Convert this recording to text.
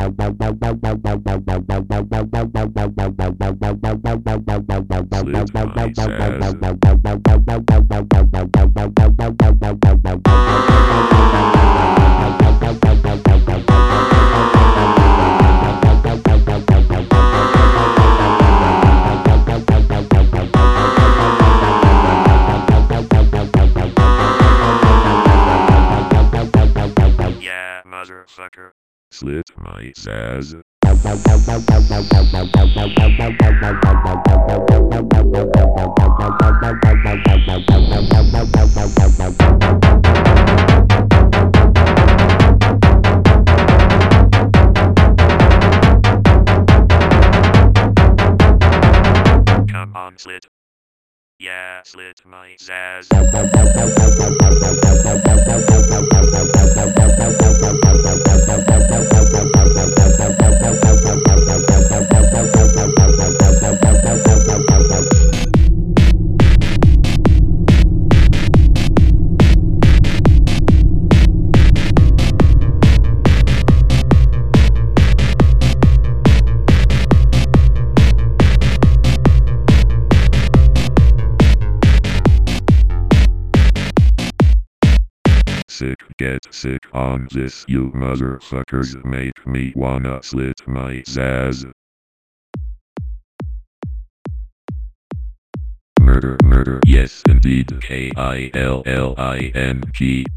Yeah, motherfucker. Slit my zaz. Come on, slit. Yeah, slit my zaz. Sick, get sick on this, you motherfuckers make me wanna slit my zaz. Murder, murder, yes indeed, Killing.